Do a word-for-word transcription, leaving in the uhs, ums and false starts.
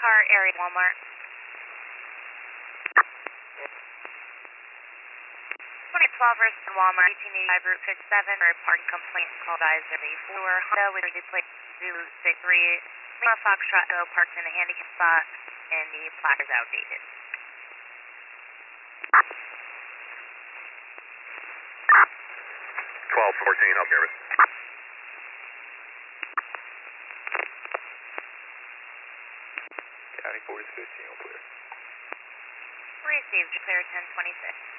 car area Walmart. twenty twelve versus Walmart, eighteen eighty-five Route fifty-seven for a parking complaint. Call advisor four Honda with the plate Zulu six three. Lima Foxtrot Go parked in a handicap spot and the plaque is outdated. twelve fourteen, I'll give it. County forty fifteen, all clear. Received, clear ten twenty-six.